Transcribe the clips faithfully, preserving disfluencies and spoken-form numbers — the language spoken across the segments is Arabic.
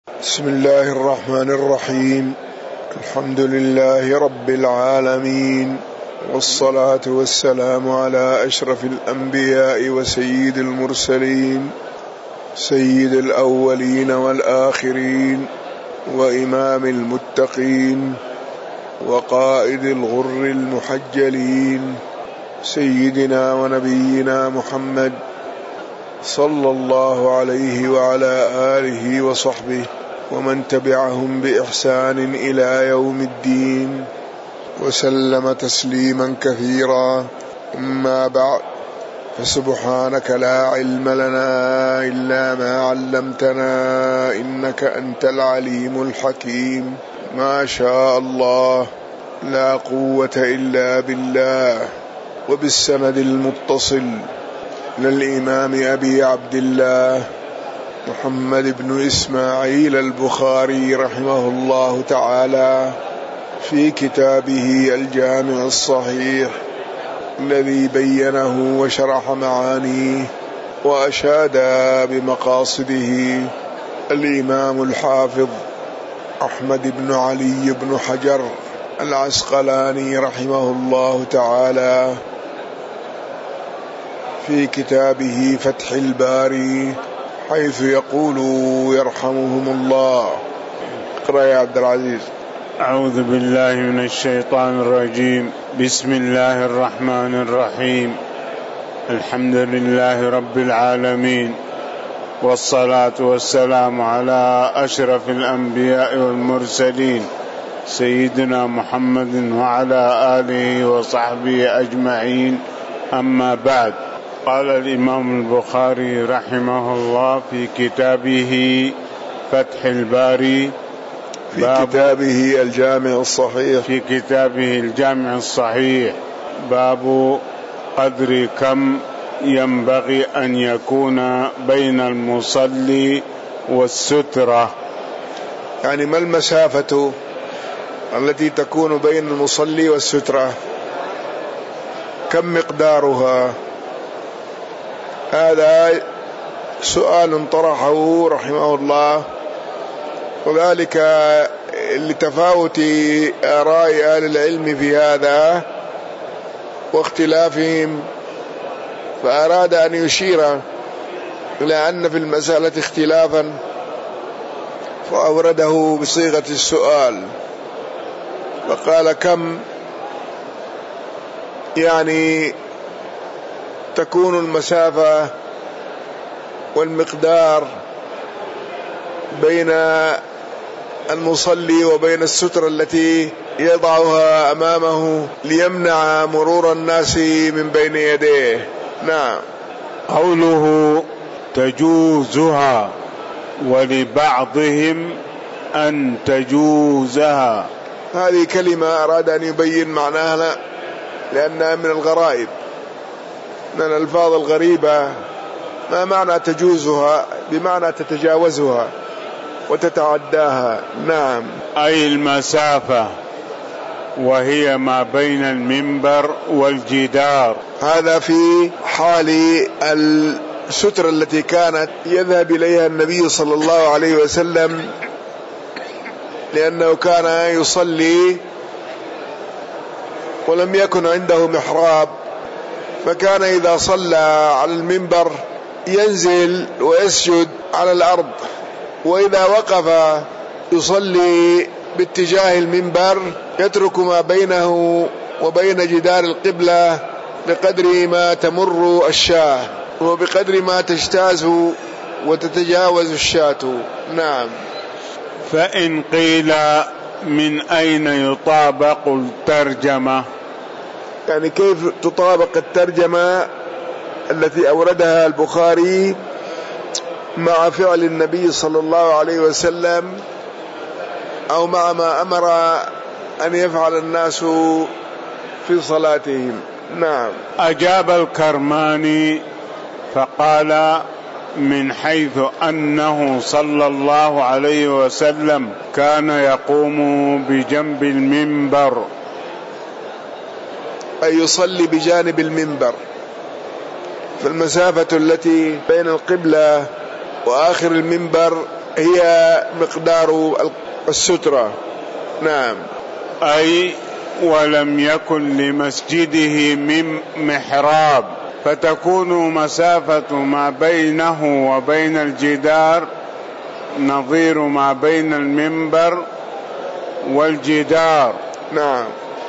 بسم الله الرحمن الرحيم. الحمد لله رب العالمين، والصلاة والسلام على أشرف الأنبياء وسيد المرسلين، سيد الأولين والآخرين، وإمام المتقين، وقائد الغر المحجلين، سيدنا ونبينا محمد صلى الله عليه وعلى آله وصحبه ومن تبعهم بإحسان إلى يوم الدين، وسلم تسليما كثيرا. أما بعد، فسبحانك لا علم لنا إلا ما علمتنا إنك أنت العليم الحكيم. ما شاء الله، لا قوة إلا بالله. وبالسند المتصل للإمام أبي عبد الله محمد بن إسماعيل البخاري رحمه الله تعالى في كتابه الجامع الصحيح الذي بينه وشرح معانيه وأشاد بمقاصده الإمام الحافظ أحمد بن علي بن حجر العسقلاني رحمه الله تعالى في كتابه فتح الباري، حيث يقول يرحمهم الله. اقرأ يا عبد العزيز. أعوذ بالله من الشيطان الرجيم. بسم الله الرحمن الرحيم. الحمد لله رب العالمين، والصلاة والسلام على أشرف الأنبياء والمرسلين، سيدنا محمد وعلى آله وصحبه أجمعين. أما بعد، قال الإمام البخاري رحمه الله في كتابه فتح الباري في كتابه الجامع الصحيح في كتابه الجامع الصحيح باب قدر كم ينبغي أن يكون بين المصلي والسترة. يعني ما المسافة التي تكون بين المصلي والسترة؟ كم مقدارها؟ هذا سؤال طرحه رحمه الله، وذلك لتفاوت آراء أهل العلم في هذا واختلافهم، فأراد أن يشير إلى أن في المسألة اختلافا فأورده بصيغة السؤال، فقال كم يعني تكون المسافة والمقدار بين المصلي وبين السترة التي يضعها أمامه ليمنع مرور الناس من بين يديه. نعم. قوله تجوزها ولبعضهم أن تجوزها، هذه كلمة أراد أن يبين معناها لأنها من الغرائب، من الألفاظ الغريبة. ما معنى تجوزها؟ بمعنى تتجاوزها وتتعداها. نعم. أي المسافة، وهي ما بين المنبر والجدار. هذا في حال السترة التي كانت يذهب إليها النبي صلى الله عليه وسلم، لأنه كان يصلي ولم يكن عنده محراب، فكان إذا صلى على المنبر ينزل ويسجد على الأرض، وإذا وقف يصلي باتجاه المنبر يترك ما بينه وبين جدار القبلة بقدر ما تمر الشاة وبقدر ما تجتاز وتتجاوز الشاة. نعم. فإن قيل من أين يطابق الترجمة؟ يعني كيف تطابق الترجمة التي أوردها البخاري مع فعل النبي صلى الله عليه وسلم، أو مع ما أمر أن يفعل الناس في صلاتهم؟ نعم. أجاب الكرماني فقال من حيث أنه صلى الله عليه وسلم كان يقوم بجنب المنبر، أي يصلي بجانب المنبر، فالمسافة التي بين القبلة وآخر المنبر هي مقدار السترة. نعم. أي ولم يكن لمسجده من محراب، فتكون مسافة ما بينه وبين الجدار نظير ما بين المنبر والجدار. نعم.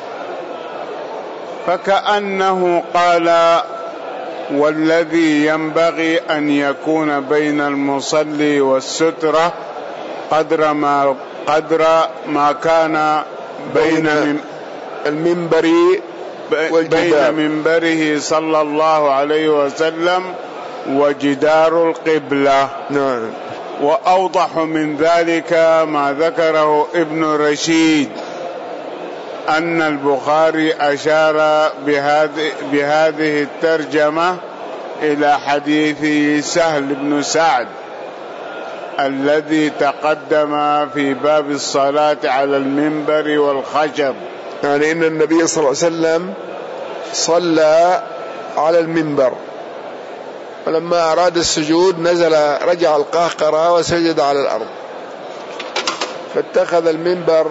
فكأنه قال والذي ينبغي أن يكون بين المصلي والسترة قدر ما قدر ما كان بين, بين المنبر والجدار، بين منبره صلى الله عليه وسلم وجدار القبلة. نعم. وأوضح من ذلك ما ذكره ابن رشيد أن البخاري أشار بهذه, بهذه الترجمة إلى حديث سهل بن سعد الذي تقدم في باب الصلاة على المنبر والخشب، يعني إن النبي صلى الله عليه وسلم صلى على المنبر، ولما أراد السجود نزل رجع القهقرة وسجد على الأرض، فاتخذ المنبر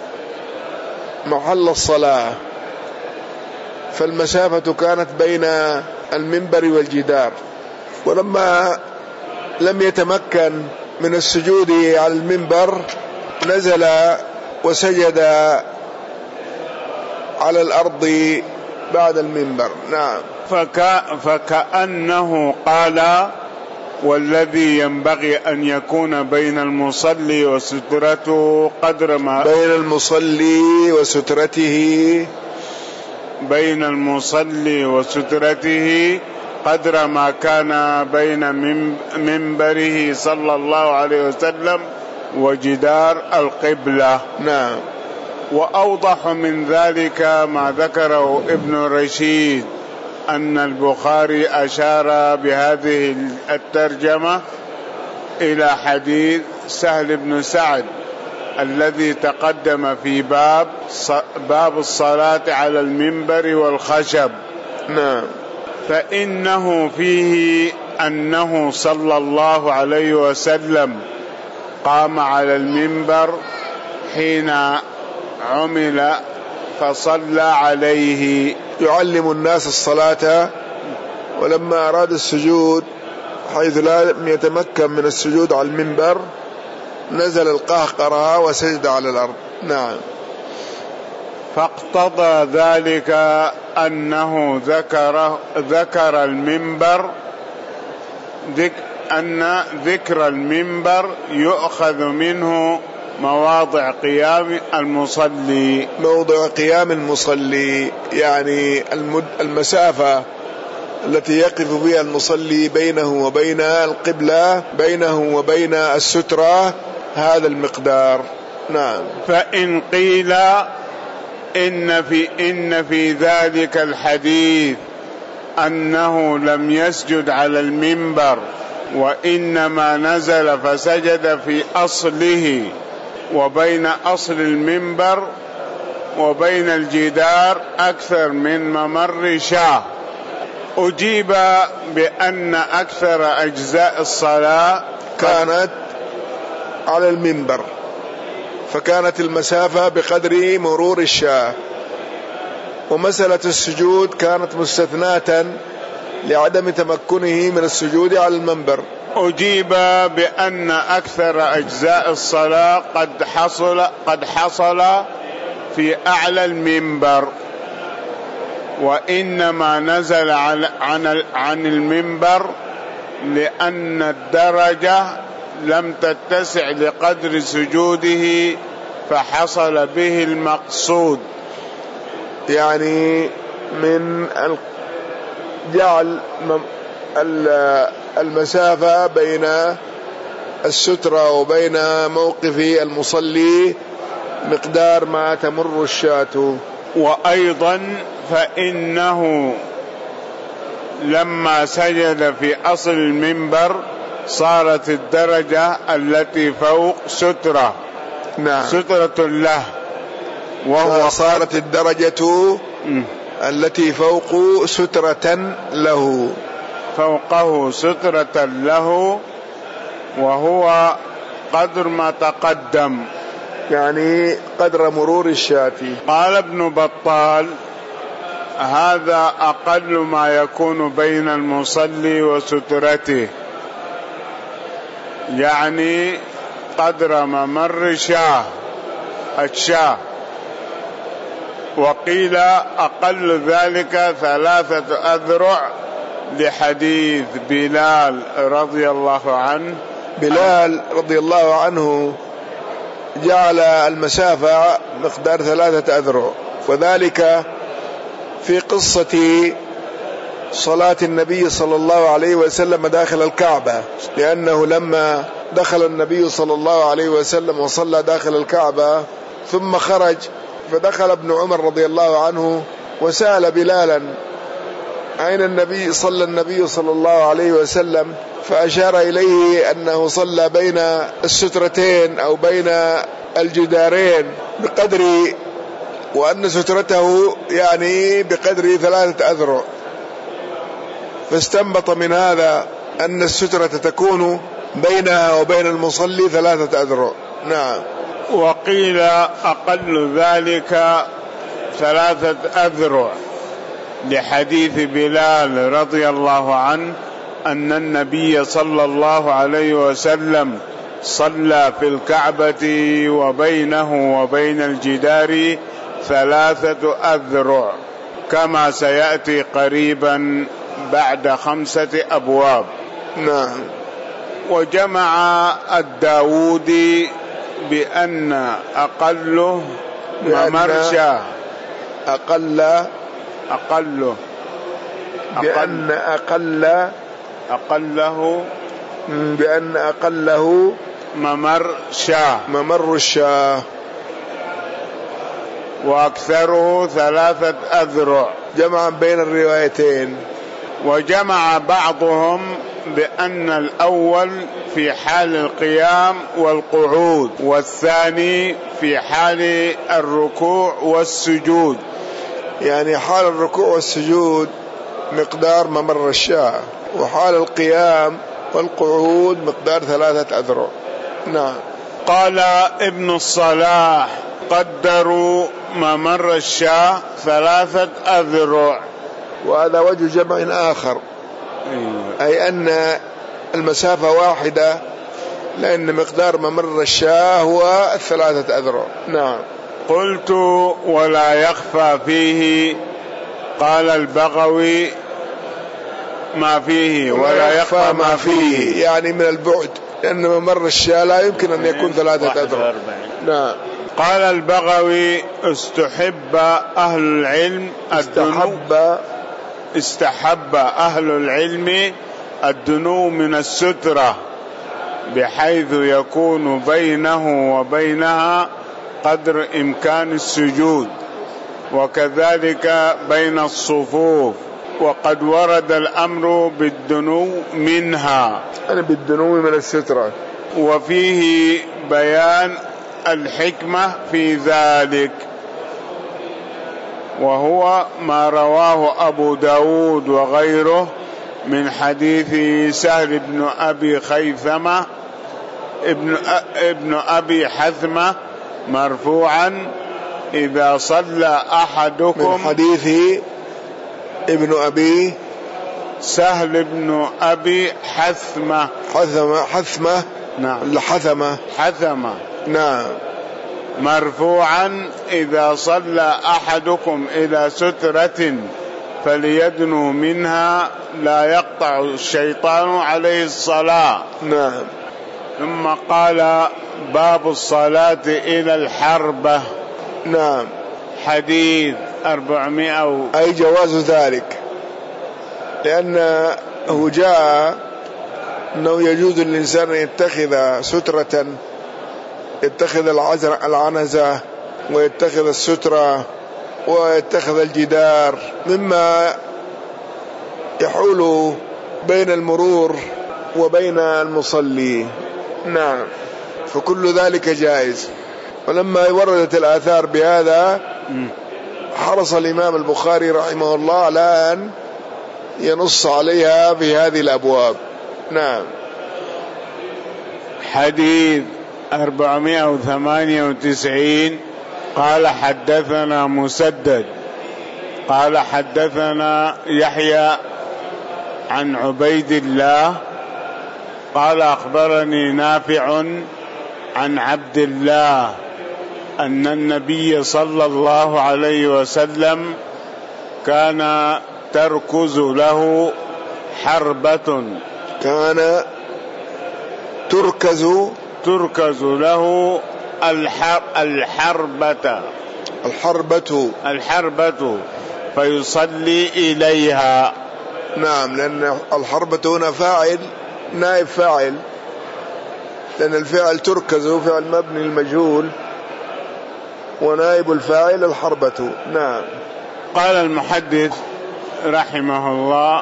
محل الصلاة، فالمسافة كانت بين المنبر والجدار. ولما لم يتمكن من السجود على المنبر نزل وسجد على الأرض بعد المنبر. نعم. فك... فكأنه قال والذي ينبغي أن يكون بين المصلي وسترته قدر ما بين المصلي وسترته بين المصلي وسترته قدر ما كان بين منبره صلى الله عليه وسلم وجدار القبلة. نعم. وأوضح من ذلك ما ذكره ابن رشيد أن البخاري أشار بهذه الترجمة إلى حديث سهل بن سعد الذي تقدم في باب باب الصلاة على المنبر والخشب. نعم. فإنه فيه أنه صلى الله عليه وسلم قام على المنبر حين عمل فصلى عليه يعلم الناس الصلاة، ولما أراد السجود حيث لم يتمكن من السجود على المنبر نزل القهقرة وسجد على الأرض. نعم. فاقتضى ذلك أنه ذكر ذكر المنبر ذك أن ذكر المنبر يؤخذ منه مواضع قيام المصلي. موضع قيام المصلي يعني المسافة التي يقف بها المصلي بينه وبين القبلة، بينه وبين السترة، هذا المقدار. نعم. فإن قيل إن في إن في ذلك الحديث أنه لم يسجد على المنبر وإنما نزل فسجد في أصله، وبين أصل المنبر وبين الجدار أكثر من ممر شاه، أجيب بأن أكثر أجزاء الصلاة كانت على المنبر، فكانت المسافة بقدر مرور الشاه، ومسألة السجود كانت مستثناة لعدم تمكنه من السجود على المنبر. أجيب بأن أكثر أجزاء الصلاة قد حصل قد حصل في أعلى المنبر، وإنما نزل عن عن المنبر لأن الدرجة لم تتسع لقدر سجوده فحصل به المقصود، يعني من جعل المسافة بين السترة وبين موقف المصلي مقدار ما تمر الشاة. وأيضا فإنه لما سجد في أصل المنبر صارت الدرجة التي فوق سترة. نعم. سترة له، وهو صارت الدرجة م. التي فوق سترة له، فوقه سترة له، وهو قدر ما تقدم، يعني قدر مرور الشاة. قال ابن بطال: هذا أقل ما يكون بين المصلي وسترته، يعني قدر ممر شاه الشاه. وقيل أقل ذلك ثلاثة أذرع لحديث بلال رضي الله عنه. بلال رضي الله عنه جعل المسافة مقدار ثلاثة أذرع، وذلك في قصة صلاة النبي صلى الله عليه وسلم داخل الكعبة، لأنه لما دخل النبي صلى الله عليه وسلم وصلى داخل الكعبة ثم خرج، فدخل ابن عمر رضي الله عنه وسأل بلالا: أين النبي؟ صلى النبي صلى الله عليه وسلم، فأشار إليه أنه صلى بين السترتين أو بين الجدارين بقدر، وأن سترته يعني بقدر ثلاثة أذرع، فاستنبط من هذا أن السترة تكون بينها وبين المصلي ثلاثة أذرع. نعم. وقيل أقل ذلك ثلاثة أذرع لحديث بلال رضي الله عنه أن النبي صلى الله عليه وسلم صلى في الكعبة وبينه وبين الجدار ثلاثة أذرع، كما سيأتي قريبا بعد خمسة أبواب. نعم. وجمع الداودي بأن أقله ممرشة، أقل أقله بأن أقل أقله بأن أقله ممر شاه ممر الشاه، وأكثره ثلاثة أذرع، جمعا بين الروايتين. وجمع بعضهم بأن الأول في حال القيام والقعود، والثاني في حال الركوع والسجود، يعني حال الركوع والسجود مقدار ممر الشاة، وحال القيام والقعود مقدار ثلاثة أذرع. نعم. قال ابن الصلاح: قدروا ممر الشاة ثلاثة أذرع. وهذا وجه جمع آخر، أي أن المسافة واحدة، لأن مقدار ممر الشاة هو الثلاثة أذرع. نعم. قلت: ولا يخفى فيه. قال البغوي: ما فيه ولا يخفى ما فيه، يعني من البعد، لأن ممر الشاة لا يمكن أن يكون ثلاثة أذرع. نعم. قال البغوي: استحب أهل العلم استحب استحب أهل العلم الدنو من السترة، بحيث يكون بينه وبينها قدر إمكان السجود، وكذلك بين الصفوف. وقد ورد الأمر بالدنو منها، أنا بالدنو من السترة، وفيه بيان الحكمة في ذلك، وهو ما رواه أبو داود وغيره من حديث سهل بن أبي خيثمة ابن, ابن أبي حثمة مرفوعا: إذا صلى أحدكم، من حديث ابن أبي سهل بن أبي حثمة حثمة حثمة نعم حثمة حثمة نعم مرفوعا: إذا صلى أحدكم إلى سترة فليدنو منها لا يقطع الشيطان عليه الصلاة. نعم. ثم قال: باب الصلاة إلى الحربة. نعم. حديث أربعمائة، أي جواز ذلك، لأنه جاء أنه يجوز للإنسان أن يتخذ سترة، يتخذ العزر العنزة، ويتخذ السترة، ويتخذ الجدار، مما يحول بين المرور وبين المصلي. نعم. فكل ذلك جائز. ولما وردت الآثار بهذا حرص الإمام البخاري رحمه الله على أن ينص عليها في هذه الأبواب. نعم. حديث أربعمائة وثمانية وتسعين قال حدثنا مسدد قال حدثنا يحيى عن عبيد الله قال أخبرني نافع عن عبد الله أن النبي صلى الله عليه وسلم كان تركز له حربة كان تركز تركز له الحر الحربة الحربة الحربة فيصلي إليها. نعم، لأن الحربة هنا فاعل نائب فاعل، لأن الفعل تركز فعل مبني المجهول ونائب الفاعل الحربة. نعم. قال المحدث رحمه الله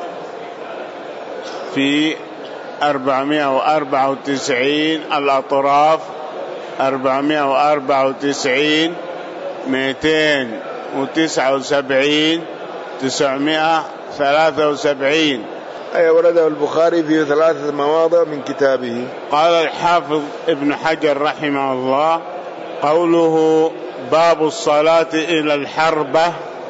في أربعمائة وأربعة وتسعين الأطراف أربعمائة وأربعة وتسعين مئتين وتسعة وسبعين تسعمائة وثلاثة وسبعين أي ورده البخاري في ثلاثة مواضع من كتابه. قال الحافظ ابن حجر رحمه الله قوله باب الصلاة إلى الحربة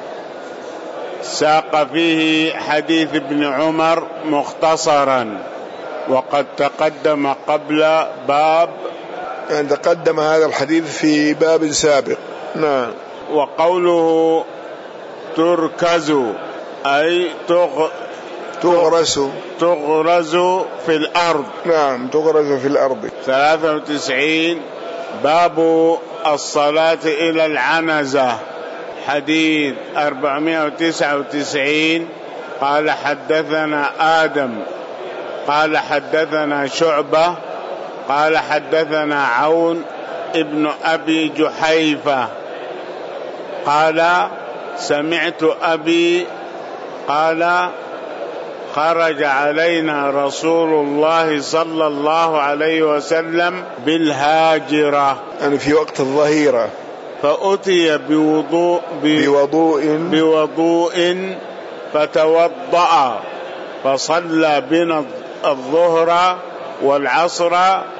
ساق فيه حديث ابن عمر مختصرا وقد تقدم قبل باب، يعني تقدم هذا الحديث في باب سابق. نعم. وقوله تركز أي تغ... تغرس تغرز في الأرض. نعم، تغرز في الأرض. ثلاثة وتسعين باب الصلاة إلى العنزة حديث أربعمائة وتسعة وتسعين قال حدثنا آدم قال حدثنا شعبة قال حدثنا عون ابن أبي جحيفة قال سمعت أبي قال خرج علينا رسول الله صلى الله عليه وسلم بالهاجرة، يعني في وقت الظهيرة، فأتي بوضوء بوضوء بوضوء فتوضأ فصلى بنا الظهر والعصر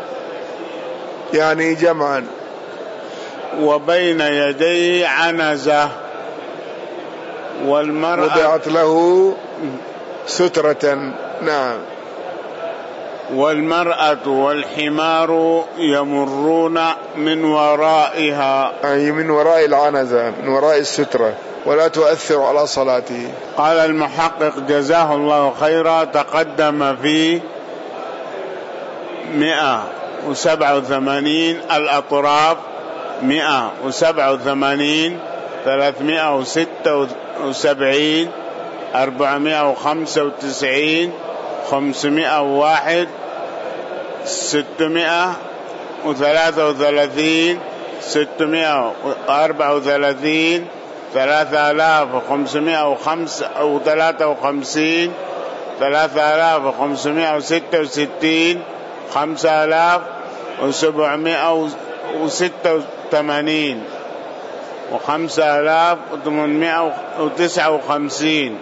يعني جمعا، وبين يديه عنزة، والمرأة وضعت له سترة. نعم. والمرأة والحمار يمرون من ورائها، أي من وراء العنزة، من وراء السترة، ولا تؤثر على صلاته. قال المحقق جزاه الله خيرا تقدم في مئة وسبعة وثمانين الأطراف مئة وسبعة وثمانين ثلاثمائة وستة وسبعين أربعمائة وخمسة وتسعين خمسمائة وواحد ستمائة وثلاثة وثلاثين ستمائة وأربعة وثلاثين ثلاثة آلاف وخمسمائة وثلاثة وخمسين ثلاثة آلاف وخمسمائة وستة وستين خمسة آلاف وسبعمائة وستة وثمانين وخمسة آلاف وثمانمائة وتسعة وخمسين.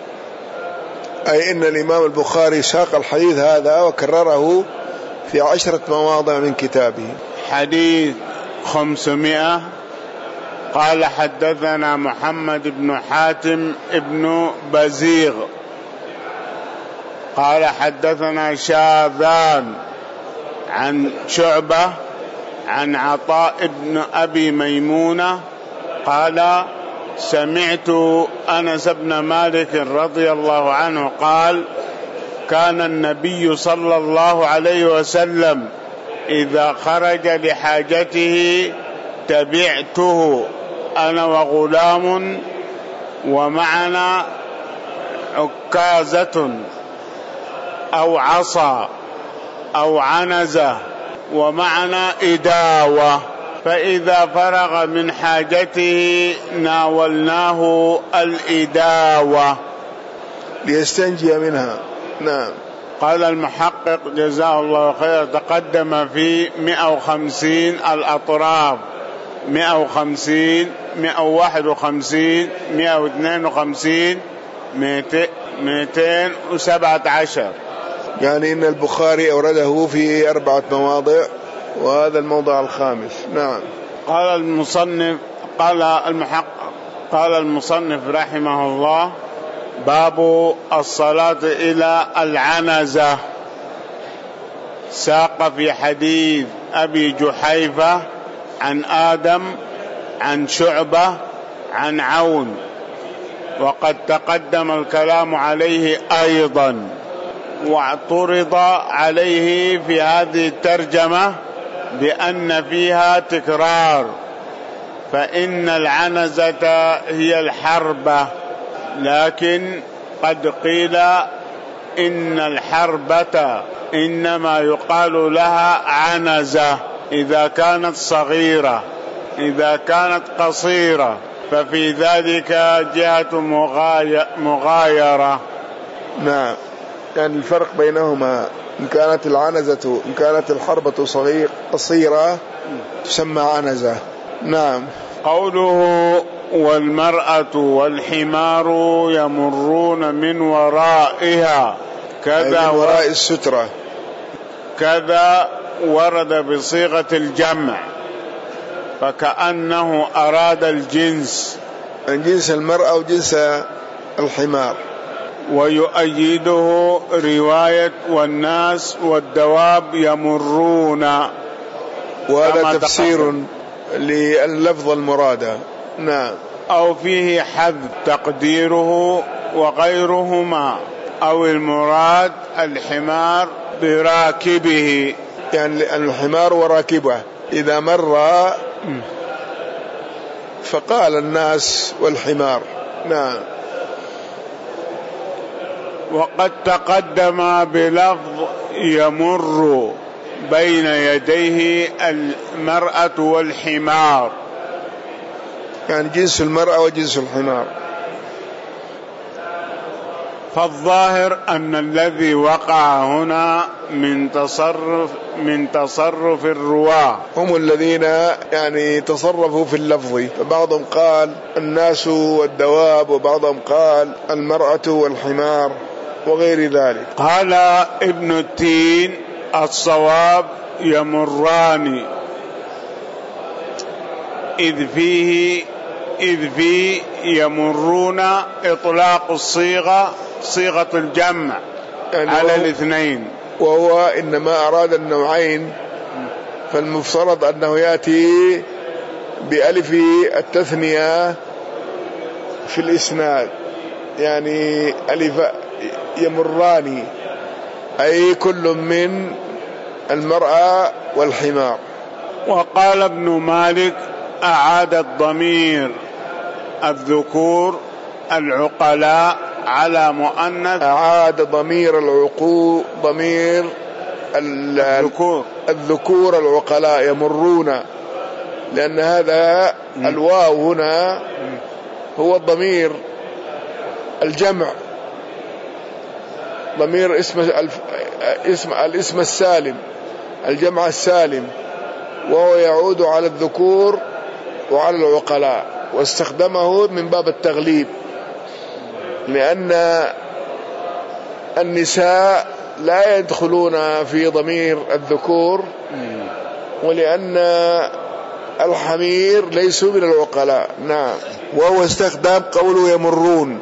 أي إن الإمام البخاري ساق الحديث هذا وكرره في عشرة مواضع من كتابه. حديث خمسمائة قال حدثنا محمد بن حاتم ابن بزيغ قال حدثنا شاذان عن شعبة عن عطاء بن أبي ميمونة قال سمعت أنس بن مالك رضي الله عنه قال كان النبي صلى الله عليه وسلم إذا خرج لحاجته تبعته أنا وغلام ومعنا عكازة أو عصا أو عنزة ومعنا إداوة، فإذا فرغ من حاجته ناولناه الإداوة ليستنجي منها. نعم. قال المحقق جزاه الله خير تقدم في مئة وخمسين الأطراف مئة وخمسين مئة وواحد وخمسين مئة واثنين وخمسين مئتين وسبعة عشر. يعني إن البخاري أورده في أربعة مواضع وهذا الموضع الخامس. نعم. قال المصنف قال المحقق قال المصنف رحمه الله: باب الصلاة إلى العنزة. ساق في حديث أبي جحيفة عن آدم عن شعبة عن عون، وقد تقدم الكلام عليه أيضا، واعترض عليه في هذه الترجمة بأن فيها تكرار، فإن العنزة هي الحربة، لكن قد قيل إن الحربة إنما يقال لها عنزة إذا كانت صغيرة، إذا كانت قصيرة ففي ذلك جهة مغايرة. نعم، يعني الفرق بينهما إن كانت العنزة إن كانت الحربة صغير قصيرة تسمى عنزة. نعم. قوله: والمرأة والحمار يمرون من ورائها، كذا من وراء السترة، كذا ورد بصيغة الجمع، فكأنه أراد الجنس، جنس المرأة وجنس الحمار. ويؤيده رواية والناس والدواب يمرون، وهذا تفسير لللفظ المرادة. نعم. أو فيه حذف تقديره وغيرهما، أو المراد الحمار براكبه، يعني الحمار وراكبه إذا مر فقال الناس والحمار. نعم. وقد تقدم بلفظ يمر بين يديه المرأة والحمار، يعني جنس المرأة وجنس الحمار. فالظاهر أن الذي وقع هنا من تصرف من تصرف الرواة، هم الذين يعني تصرفوا في اللفظ، فبعضهم قال الناس والدواب، وبعضهم قال المرأة والحمار وغير ذلك. قال ابن التين: الصواب يمران، إذ فيه إذ فيه يمرون إطلاق الصيغة صيغة الجمع يعني على الاثنين، وهو إنما أراد النوعين، فالمفترض أنه يأتي بألف التثنية في الإسناد، يعني ألف يمران، أي كل من المرأة والحمار. وقال ابن مالك: أعاد الضمير الذكور العقلاء على مؤنث، أعاد ضمير العقول ضمير الذكور الذكور العقلاء يمرون، لأن هذا م. الواو هنا م. هو الضمير الجمع، ضمير اسم اسم الاسم السالم، الجمع السالم، وهو يعود على الذكور وعلى العقلاء، واستخدمه من باب التغليب، لأن النساء لا يدخلون في ضمير الذكور، ولأن الحمير ليسوا من العقلاء. نعم. وهو استخدام قوله يمرون،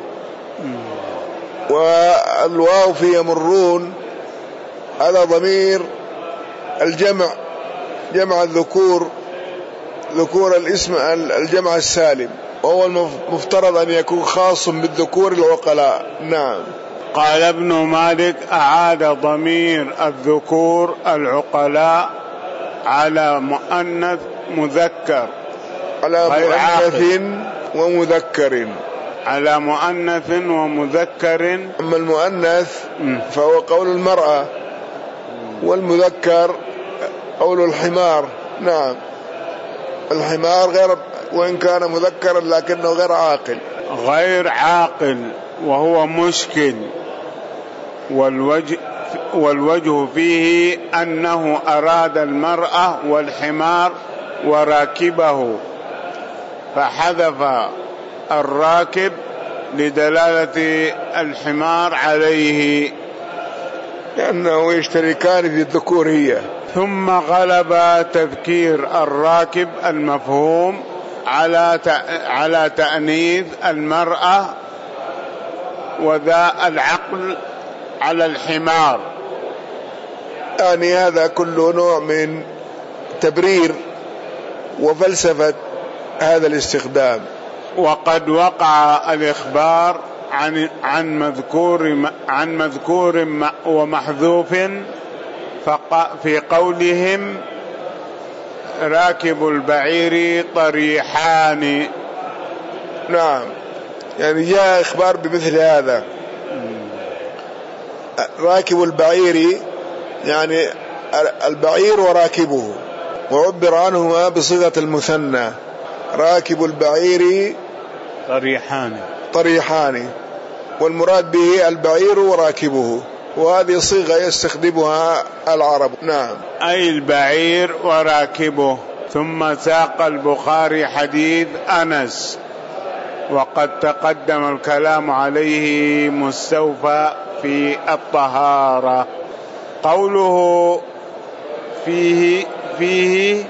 والواو في يمرون هذا ضمير الجمع، جمع الذكور، ذكور الاسم الجمع السالم، وهو المفترض أن يكون خاص بالذكور العقلاء. نعم. قال ابن مالك: أعاد ضمير الذكور العقلاء على مؤنث مذكر، على مؤنث ومذكر، على مؤنث ومذكر. أما المؤنث فهو قول المرأة، والمذكر قول الحمار. نعم. الحمار غير، وإن كان مذكرا لكنه غير عاقل، غير عاقل وهو مشكل. والوجه والوجه فيه أنه أراد المرأة والحمار وراكبه، فحذف الراكب لدلالة الحمار عليه. لأنه يشتركان في الذكورية. ثم غلب تذكير الراكب المفهوم على على تأنيث المرأة وذا العقل على الحمار. يعني هذا كله نوع من تبرير وفلسفة هذا الاستخدام. وقد وقع الإخبار عن عن مذكور عن مذكور ومحذوف في قولهم راكب البعير طريحان. نعم، يعني جاء إخبار بمثل هذا. راكب البعير يعني البعير وراكبه، وعبر عنهما بصيغة المثنى، راكب البعير طريحان طريحان، والمراد به البعير وراكبه، وهذه صيغة يستخدمها العرب. نعم، أي البعير وراكبه. ثم ساق البخاري حديث أنس وقد تقدم الكلام عليه مستوفى في الطهارة. قوله فيه فيه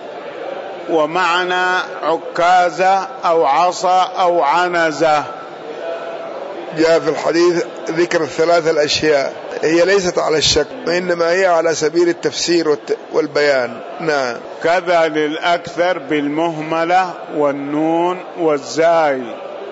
ومعنى عكازة أو عصا أو عنزة. جاء في الحديث ذكر الثلاث الأشياء، هي ليست على الشك وإنما هي على سبيل التفسير والبيان. نعم. كذا للأكثر بالمهملة والنون والزاي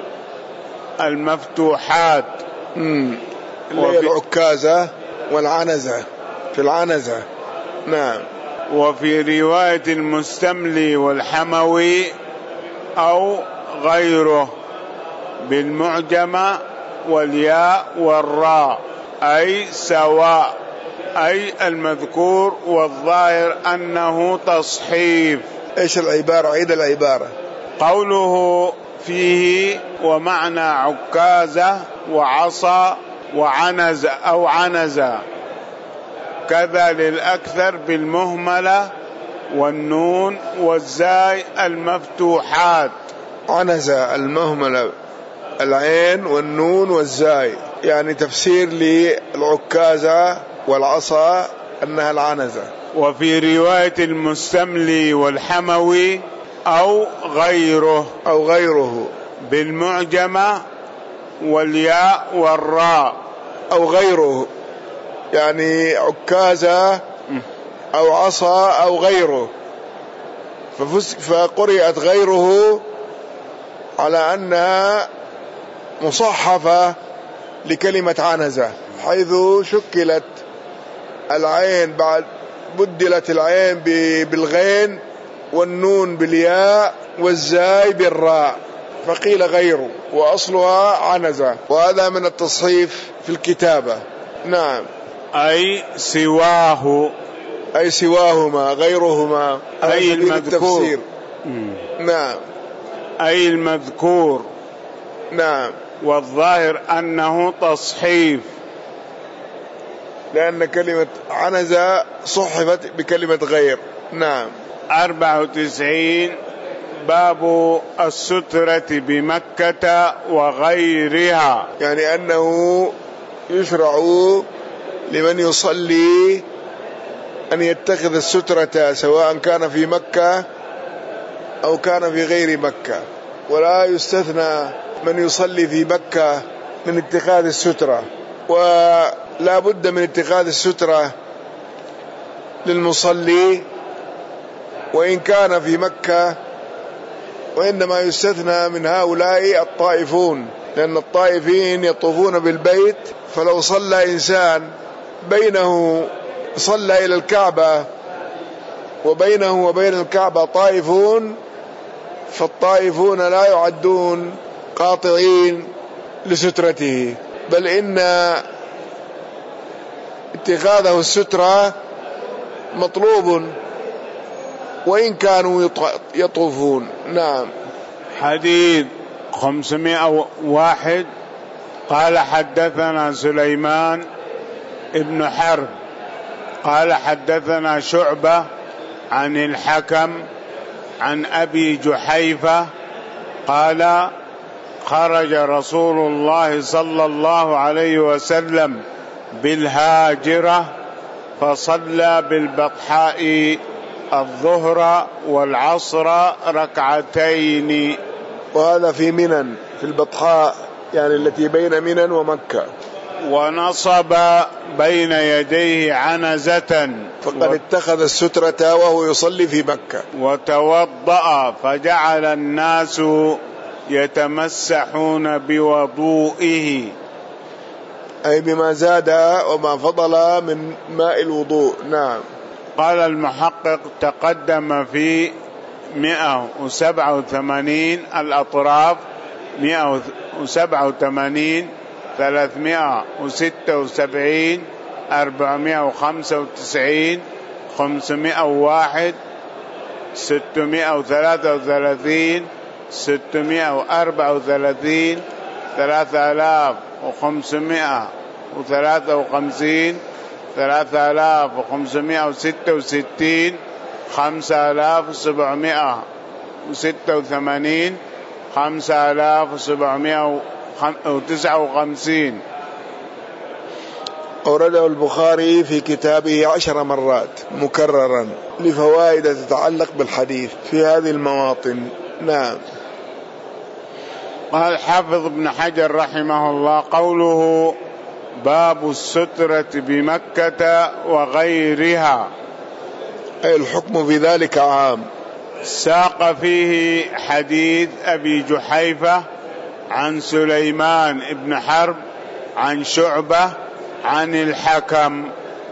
المفتوحات، امم اللي هي العكازة والعنزة في العنزة. نعم. وفي رواية المستملي والحموي أو غيره بالمعجمة والياء والراء أي سواء، أي المذكور والظاهر أنه تصحيف. إيش العبارة؟ عيد العبارة. قوله فيه ومعنى عكازة وعصا وعنز أو عنزة. كذا للأكثر بالمهملة والنون والزاي المفتوحات. عنزة المهملة العين والنون والزاي، يعني تفسير للعكازة والعصا أنها العنزة. وفي رواية المستملي والحموي أو غيره أو غيره بالمعجمة والياء والراء أو غيره، يعني عكازة أو عصا أو غيره، فقرئت غيره على أنها مصحفة لكلمة عنزة، حيث شكلت العين بعد بدلت العين بالغين والنون بالياء والزاي بالراء، فقيل غيره وأصلها عنزة، وهذا من التصحيف في الكتابة. نعم. أي سواه، أي سواهما غيرهما، أي المذكور. نعم. أي المذكور. نعم. والظاهر أنه تصحيف، لأن كلمة عنزة صحفت بكلمة غير. نعم. أربعة وتسعين. باب السترة بمكة وغيرها، يعني أنه يشرع لمن يصلي أن يتخذ السترة سواء كان في مكة أو كان في غير مكة، ولا يستثنى من يصلي في مكة من اتخاذ السترة، ولا بد من اتخاذ السترة للمصلي وإن كان في مكة، وإنما يستثنى من هؤلاء الطائفون، لأن الطائفين يطوفون بالبيت، فلو صلى إنسان بينه صلى إلى الكعبة وبينه وبين الكعبة طائفون، فالطائفون لا يعدون قاطعين لسترته، بل إن اتخاذه السترة مطلوب وإن كانوا يطوفون. نعم. حديث خمسمائة وواحد. قال حدثنا سليمان ابن حرب قال حدثنا شعبة عن الحكم عن أبي جحيفة قال خرج رسول الله صلى الله عليه وسلم بالهاجرة فصلى بالبطحاء الظهر والعصر ركعتين. وهذا في منى، في البطحاء يعني التي بين منى ومكة. ونصب بين يديه عنزة فقد اتخذ السترة وهو يصلي في مكة. وتوضأ فجعل الناس يتمسحون بوضوئه، أي بما زاد وما فضل من ماء الوضوء. نعم. قال المحقق تقدم في مئة وسبعة وثمانين الأطراف، مئة وسبعة وثمانين، ثلاثمائة وستة وسبعين، أربعمائة وخمسة وتسعين، خمسمائة وواحد، ستمائة وثلاثة وثلاثين، ستمائة وأربعة وثلاثين، ثلاثة آلاف وخمسمائة وثلاثة وخمسين، ثلاثة آلاف وخمسمائة وستة وستين، خمسة آلاف وسبعمائة وستة وثمانين، خمسة آلاف وسبعمائة وتسعة وخمسين. أورده البخاري في كتابه عشر مرات مكررا لفوائد تتعلق بالحديث في هذه المواطن. نعم. قال حافظ ابن حجر رحمه الله قوله باب السترة بمكة وغيرها، أي الحكم في ذلك عام. ساق فيه حديث أبي جحيفة عن سليمان بن حرب عن شعبة عن الحكم،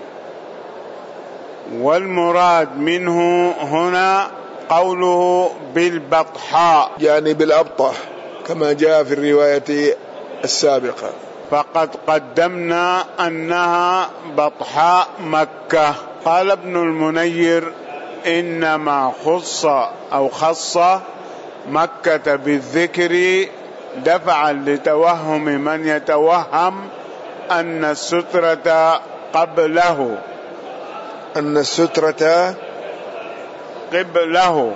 والمراد منه هنا قوله بالبطحاء يعني بالأبطح كما جاء في الرواية السابقة. فقد قدمنا أنها بطحاء مكة. قال ابن المنير إنما خص أو خص مكة بالذكر دفعا لتوهم من يتوهم أن السترة قبله، أن السترة قبله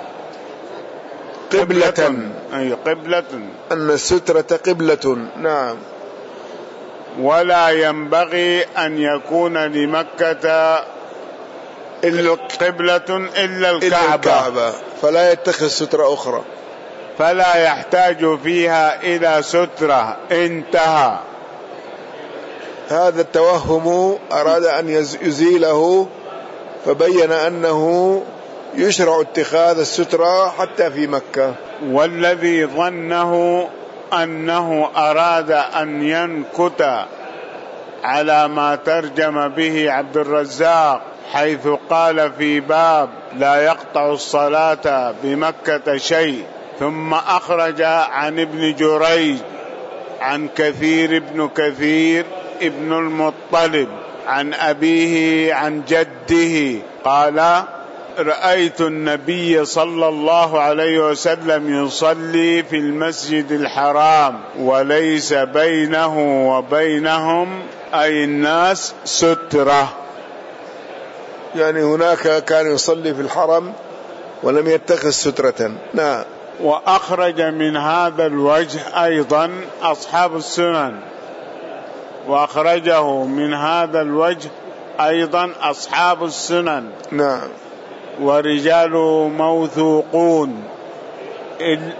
قبلة، أي قبلة، أن السترة قبلة. نعم. ولا ينبغي أن يكون لمكة إلا قبلة إلا الكعبة, الكعبة، فلا يتخذ سترة أخرى، فلا يحتاج فيها إلى سترة. انتهى. هذا التوهم أراد أن يزيله، فبين أنه يشرع اتخاذ السترة حتى في مكة. والذي ظنه أنه أراد أن ينكت على ما ترجم به عبد الرزاق حيث قال في باب لا يقطع الصلاة بمكة شيء، ثم أخرج عن ابن جريج عن كثير ابن كثير ابن المطلب عن أبيه عن جده قال رأيت النبي صلى الله عليه وسلم يصلي في المسجد الحرام وليس بينه وبينهم أي الناس سترة، يعني هناك كان يصلي في الحرم ولم يتخذ سترة. نعم. وأخرج من هذا الوجه أيضا أصحاب السنن، وأخرجه من هذا الوجه أيضا أصحاب السنن. نعم. ورجاله موثوقون إلا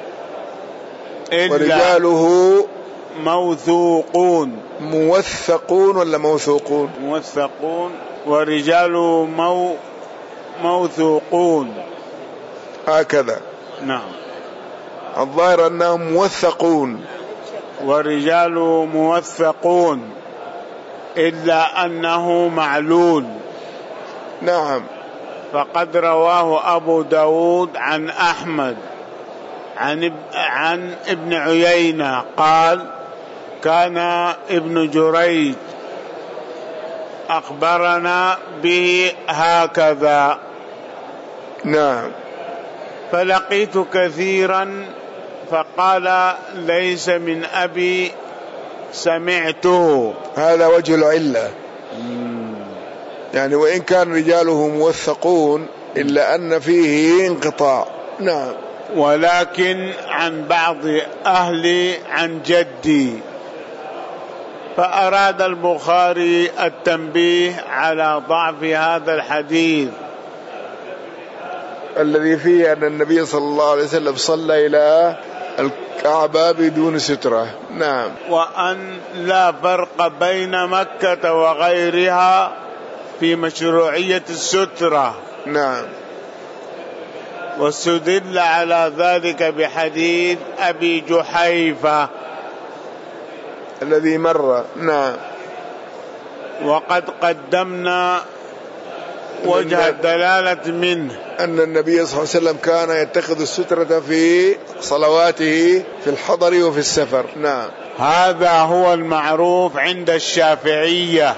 ورجاله موثوقون موثقون ولا موثوقون؟ موثقون. ورجاله مو موثوقون هكذا. نعم. الظاهر أنهم موثقون. ورجاله موثقون إلا أنه معلول. نعم. فقد رواه أبو داود عن أحمد عن, عن ابن عيينة قال كان ابن جريج أخبرنا به هكذا. نعم. فلقيت كثيرا فقال ليس من أبي سمعته. هذا وجه العلة، يعني وإن كان رجاله موثقون إلا أن فيه انقطاع. نعم. ولكن عن بعض أهلي عن جدي. فأراد البخاري التنبيه على ضعف هذا الحديث الذي فيه أن النبي صلى الله عليه وسلم صلى إلى الكعبة بدون سترة. نعم. وأن لا فرق بين مكة وغيرها في مشروعية السترة. نعم. واستدل على ذلك بحديث أبي جحيفة الذي مر. نعم. وقد قدمنا وجه الدلالة منه أن النبي صلى الله عليه وسلم كان يتخذ السترة في صلواته في الحضر وفي السفر. نعم. هذا هو المعروف عند الشافعية،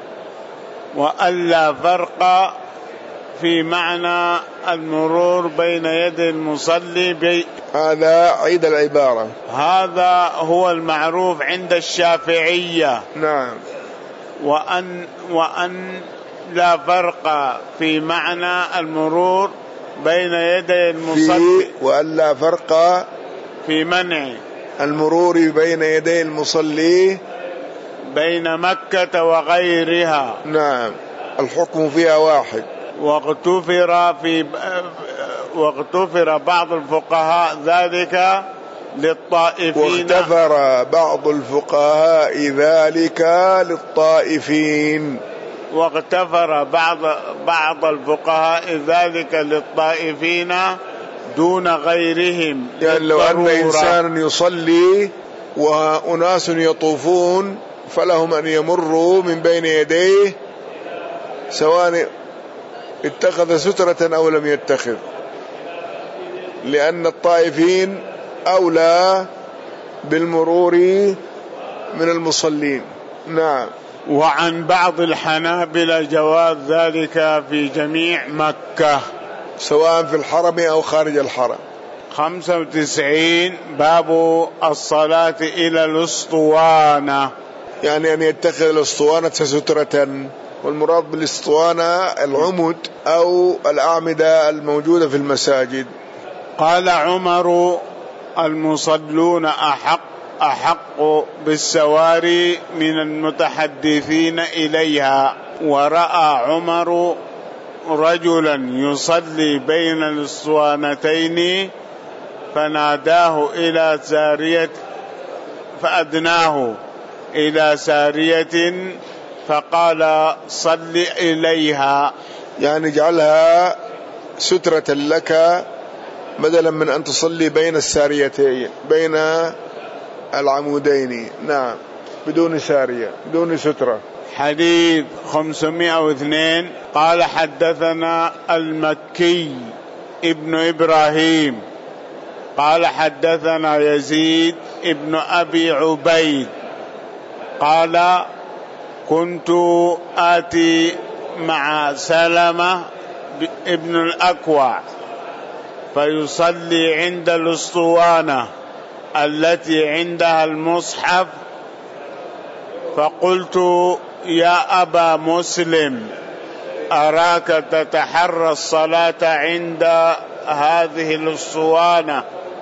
وألا فرق في معنى المرور بين يدي المصلي بي هذا عيد العبارة. هذا هو المعروف عند الشافعية. نعم. وأن وأن لا فرق في معنى المرور بين يدي المصلي، وأن لا فرق في منع المرور بين يدي المصلي بين مكة وغيرها. نعم. الحكم فيها واحد. واغتفر في واغتفر بعض الفقهاء ذلك للطائفين. واغتفر بعض الفقهاء ذلك للطائفين. واغتفر بعض بعض الفقهاء ذلك للطائفين دون غيرهم. يعني لو أن إنسان يصلي وأناس يطوفون فلهم أن يمروا من بين يديه سواء اتخذ سترة أو لم يتخذ، لأن الطائفين أولى بالمرور من المصلين. نعم. وعن بعض الحنابلة جواز ذلك في جميع مكة سواء في الحرم أو خارج الحرم. خمسة وتسعين باب الصلاة إلى الأسطوانة، يعني أن يتخذ الأسطوانة سترة، والمراد بالأسطوانة العمد أو الأعمدة الموجودة في المساجد. قال عمر المصلون أحق أحق بالسواري من المتحدثين إليها. ورأى عمر رجلا يصلي بين الأسطوانتين فناداه إلى سارية فأدناه إلى سارية فقال صل إليها، يعني اجعلها سترة لك بدلا من أن تصلي بين الساريتين بين العمودين. نعم. بدون سارية بدون سترة. حديث خمسمائة واثنين. قال حدثنا المكي ابن إبراهيم قال حدثنا يزيد ابن أبي عبيد قال كنت آتي مع سلمة ابن الأكوع فيصلي عند الأسطوانة التي عندها المصحف، فقلت يا أبا مسلم أراك تتحرى الصلاة عند هذه الأسطوانة.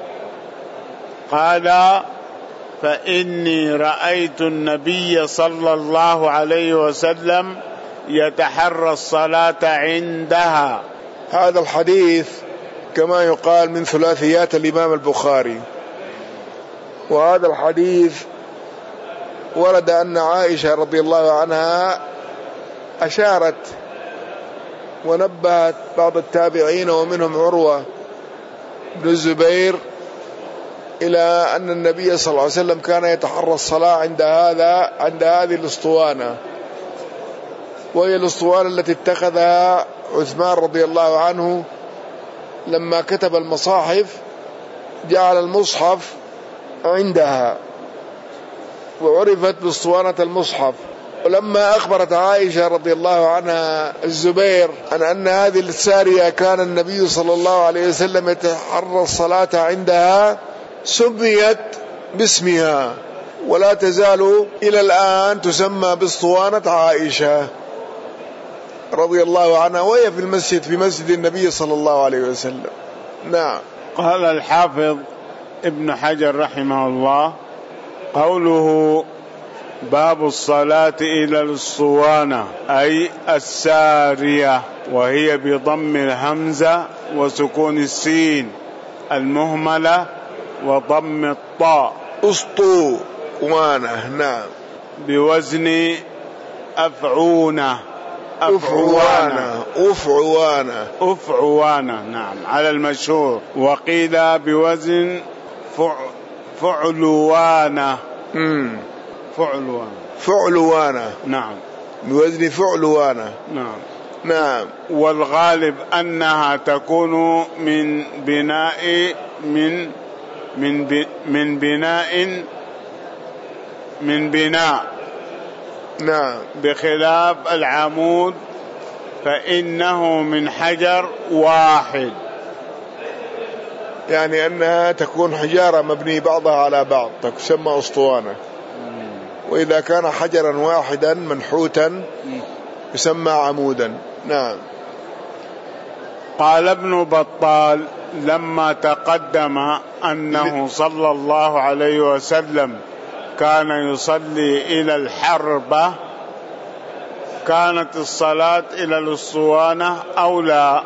قال فإني رأيت النبي صلى الله عليه وسلم يتحرى الصلاة عندها. هذا الحديث كما يقال من ثلاثيات الإمام البخاري، وهذا الحديث ورد أن عائشة رضي الله عنها أشارت ونبهت بعض التابعين ومنهم عروة بن الزبير إلى أن النبي صلى الله عليه وسلم كان يتحرى الصلاة عند هذا عند هذه الأسطوانة، وهي الأسطوانة التي اتخذها عثمان رضي الله عنه لما كتب المصاحف، جعل المصحف عندها وعرفت بأسطوانة المصحف. ولما أخبرت عائشة رضي الله عنها الزبير عن أن هذه السارية كان النبي صلى الله عليه وسلم يتحرى الصلاة عندها سميت باسمها، ولا تزال إلى الآن تسمى بأسطوانة عائشة رضي الله عنها، وهي في المسجد في مسجد النبي صلى الله عليه وسلم. نعم. قال الحافظ ابن حجر رحمه الله قوله باب الصلاة إلى الأسطوانة أي السارية، وهي بضم الهمزة وسكون السين المهملة وضم الطاء. أسطوانة. نعم. بوزن أفعونة. أفعوانة. أفعوانة. أفعوانة. نعم على المشهور. وقيل بوزن فع... فعلوانة. مم. فعلوانة. فعلوانة. نعم بوزن فعلوانة. نعم نعم. والغالب أنها تكون من بناء من من ب... من بناء من بناء. نعم. بخلاف العمود فإنه من حجر واحد، يعني أنها تكون حجارة مبني بعضها على بعض تسمى أسطوانة. وإذا كان حجرا واحدا منحوتا يسمى عمودا. نعم. قال ابن بطال لما تقدم أنه صلى الله عليه وسلم كان يصلي إلى الحربة، كانت الصلاة إلى الأسطوانة أولى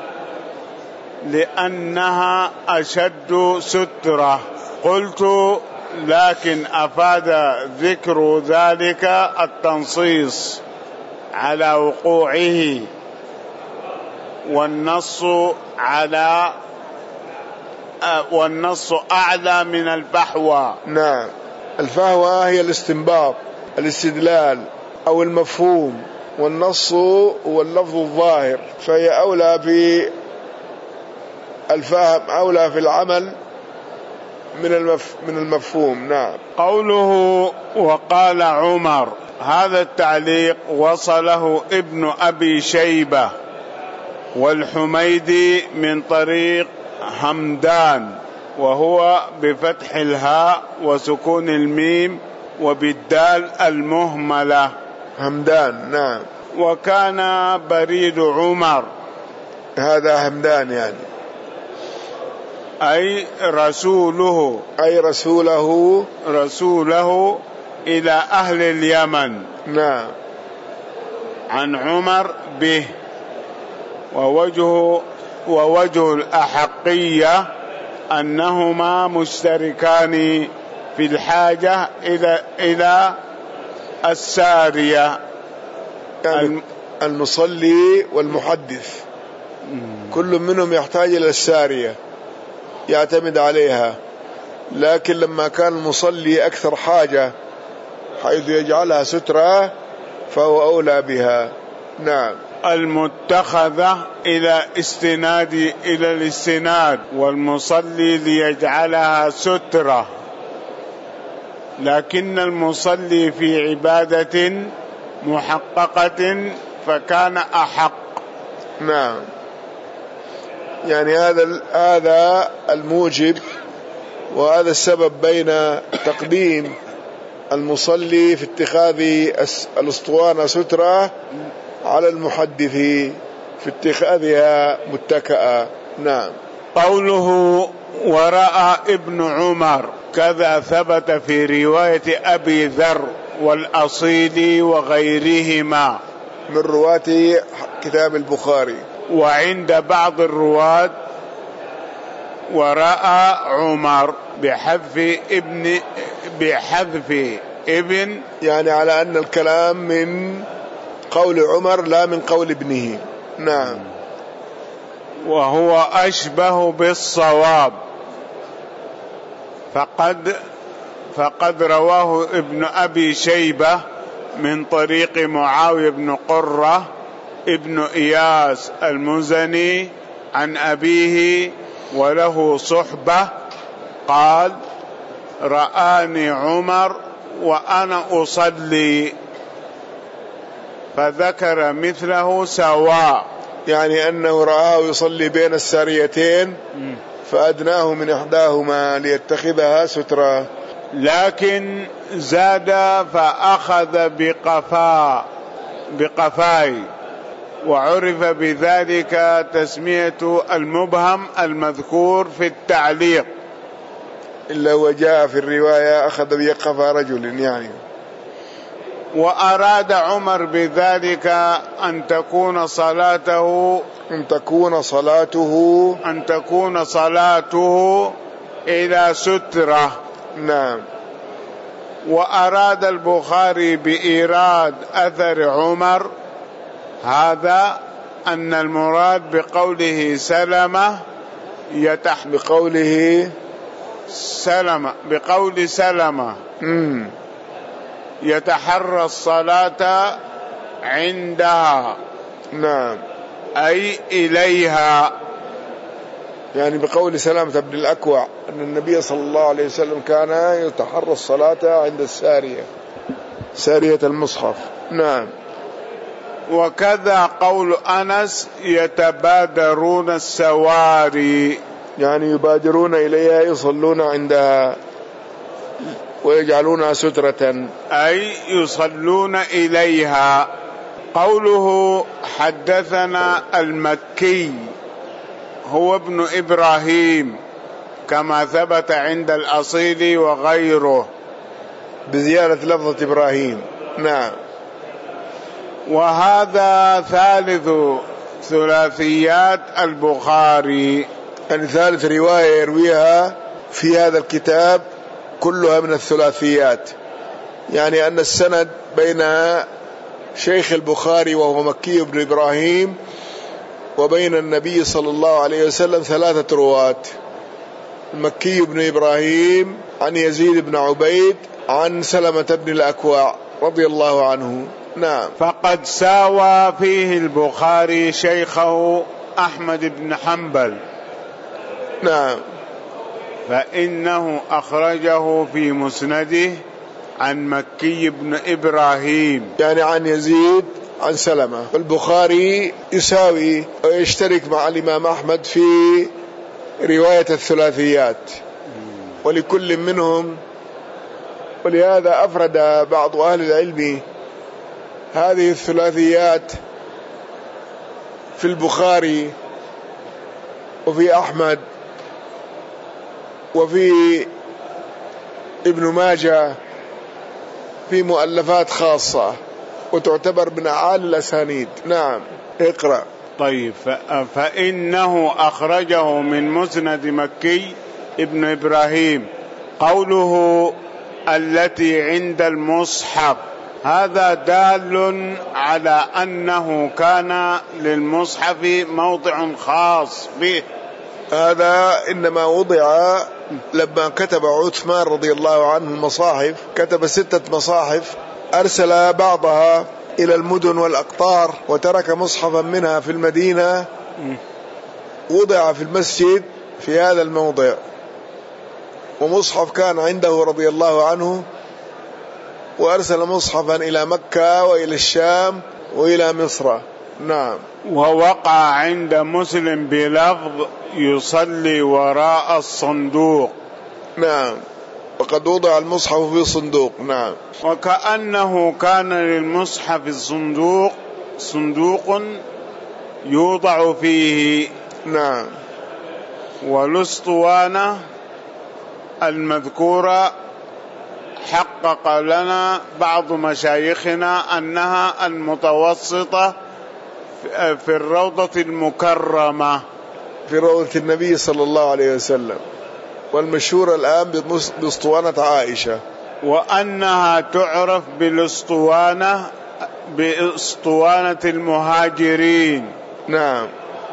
لأنها أشد سترة. قلت لكن أفاد ذكر ذلك التنصيص على وقوعه، والنص على والنص أعلى من الفحوى. نعم. الفهوى هي الاستنباط، الاستدلال أو المفهوم، والنص هو اللفظ الظاهر، فهي أولى في الفهم، أولى في العمل من المف من المفهوم. نعم. قوله وقال عمر، هذا التعليق وصله ابن أبي شيبة والحميدي من طريق همدان، وهو بفتح الهاء وسكون الميم وبالدال المهملة. همدان. نعم. وكان بريد عمر، هذا همدان يعني أي رسوله، أي رسوله رسوله إلى أهل اليمن. نعم. عن عمر به. ووجه ووجه الأحقية أنهما مشتركان في الحاجة إلى إلى السارية، يعني المصلي والمحدث كل منهم يحتاج إلى السارية يعتمد عليها، لكن لما كان المصلي أكثر حاجة حيث يجعلها سترة فهو أولى بها. نعم. المتخذة إلى استناد إلى الاستناد، والمصلي ليجعلها سترة، لكن المصلي في عبادة محققة فكان أحق. نعم. يعني هذا هذا الموجب وهذا السبب بين تقديم المصلي في اتخاذ الأسطوانة سترة على المحدث في اتخاذها متكئا. نعم. قوله ورأى ابن عمر كذا ثبت في رواية أبي ذر والأصيلي وغيرهما من رواة كتاب البخاري. وعند بعض الرواة ورأى عمر بحذف ابن بحذف ابن، يعني على أن الكلام من قول عمر لا من قول ابنه. نعم. وهو أشبه بالصواب، فقد فقد رواه ابن أبي شيبة من طريق معاوية بن قرة ابن إياس المزني عن أبيه وله صحبة قال رآني عمر وأنا أصلي، فذكر مثله سواء، يعني أنه رآه يصلي بين الساريتين فأدناه من إحداهما ليتخذها سترة. لكن زاد فأخذ بقفا بقفاي، وعرف بذلك تسمية المبهم المذكور في التعليق، إلا وجاء في الرواية أخذ بقفا رجل يعني. وأراد عمر بذلك أن تكون صلاته أن تكون صلاته أن تكون صلاته إلى سترة. نعم. وأراد البخاري بإيراد أثر عمر هذا أن المراد بقوله سلمة يتح بقوله سلمة بقول سلمة مم. يتحرى الصلاة عندها. نعم. أي إليها، يعني بقول سلامة بن الأكوع أن النبي صلى الله عليه وسلم كان يتحرى الصلاة عند السارية، سارية المصحف. نعم. وكذا قول أنس يتبادرون السواري، يعني يبادرون إليها، يصلون عندها ويجعلونها سترة، أي يصلون إليها. قوله حدثنا المكي هو ابن إبراهيم كما ثبت عند الأصيل وغيره بزيادة لفظة إبراهيم. نعم. وهذا ثالث ثلاثيات البخاري، يعني ثالث رواية يرويها في هذا الكتاب كلها من الثلاثيات، يعني أن السند بين شيخ البخاري وهو مكي بن إبراهيم وبين النبي صلى الله عليه وسلم ثلاثة رواة: مكي بن إبراهيم عن يزيد بن عبيد عن سلمة بن الأكوع رضي الله عنه. نعم. فقد ساوى فيه البخاري شيخه أحمد بن حنبل. نعم. فإنه أخرجه في مسنده عن مكي بن إبراهيم، يعني عن يزيد عن سلمة. البخاري يساوي ويشترك مع الإمام أحمد في رواية الثلاثيات، ولكل منهم، ولهذا أفرد بعض أهل العلم هذه الثلاثيات في البخاري وفي أحمد وفي ابن ماجه في مؤلفات خاصة وتعتبر من أعالي الأسانيد. نعم. اقرأ. طيب. فإنه أخرجه من مسند مكي ابن إبراهيم. قوله التي عند المصحف هذا دال على أنه كان للمصحف موضع خاص به. هذا إنما وضع لما كتب عثمان رضي الله عنه المصاحف، كتب ستة مصاحف، أرسل بعضها إلى المدن والأقطار وترك مصحفا منها في المدينة، وضع في المسجد في هذا الموضع، ومصحف كان عنده رضي الله عنه، وأرسل مصحفا إلى مكة وإلى الشام وإلى مصر. نعم. ووقع عند مسلم بلفظ يصلي وراء الصندوق. نعم. وقد وضع المصحف في صندوق. نعم. وكأنه كان للمصحف الصندوق صندوق يوضع فيه. نعم. والاسطوانة المذكورة حقق لنا بعض مشايخنا أنها المتوسطة في الروضة المكرمة، في روضة النبي صلى الله عليه وسلم، والمشهور الآن باسطوانة عائشة، وأنها تعرف بالاسطوانة باسطوانة المهاجرين. نعم.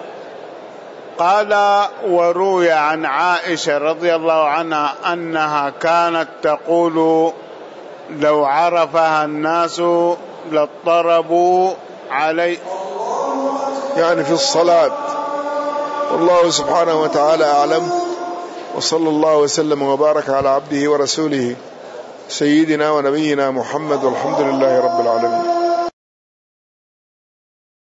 قال وروي عن عائشة رضي الله عنها أنها كانت تقول لو عرفها الناس لاضطربوا علي، يعني في الصلاة. والله سبحانه وتعالى أعلم، وصلى الله وسلم وبارك على عبده ورسوله سيدنا ونبينا محمد، والحمد لله رب العالمين.